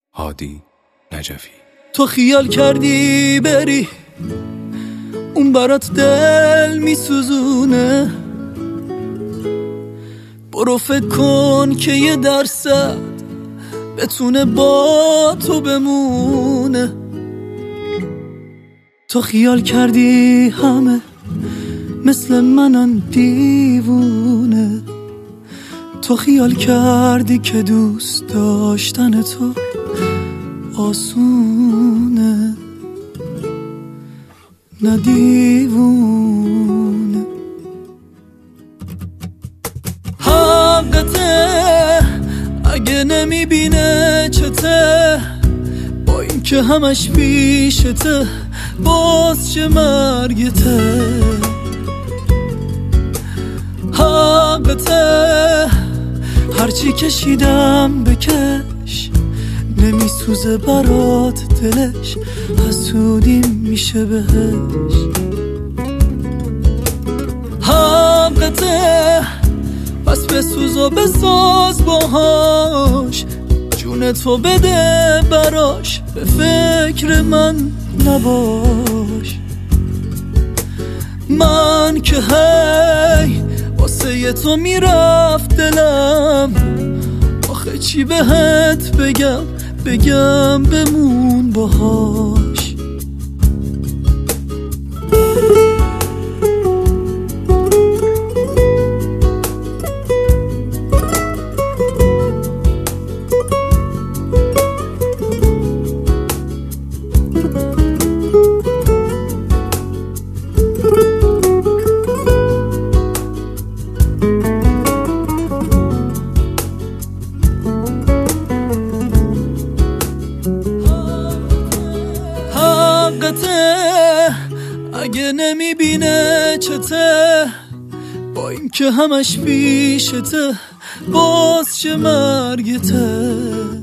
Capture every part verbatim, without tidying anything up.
هادی نجفی. تو خیال کردی بری اون برات دل میسوزونه، برو فکر کن که یه درصد بتونه با تو بمونه. تو خیال کردی همه مثل منن دیوونه، تو خیال کردی که دوست داشتن تو آسونه، نه دیوونه. حقته اگه نمیبینه چته، با این که همش پیشته باز چه مرگته. حقته هرچی کشیدم بکش، نمیسوزه برات دلش، حسودیم میشه بهش. حقته پس بسوز و بساز باهاش، جونتو بده براش، به فکر من نباش. من که هی واسه تو میرفت دلم، آخه چی بهت بگم بگم بمون باهاش. اگه نمیبینه چته، با این که همش پیشته باز چه مرگته.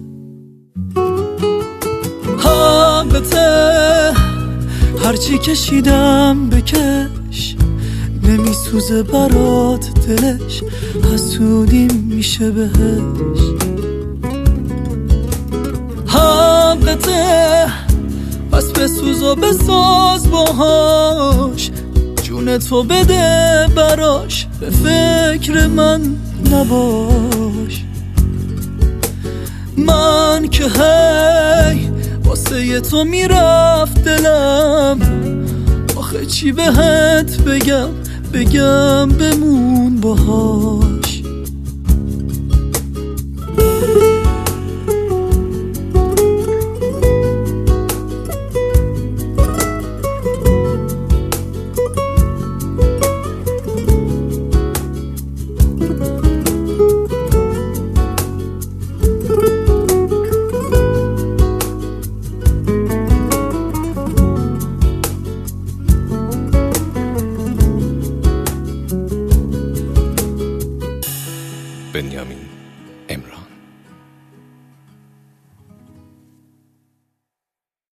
حقته هرچی کشیدم بکش، نمیسوزه برات دلش، حسودیم میشه بهش. حقته پس بسوز و بساز باهاش، جونتو بده براش، به فکر من نباش. من که هی واسه تو میرفت دلم، آخه چی بهت بگم بگم بمون باهاش. بنیامین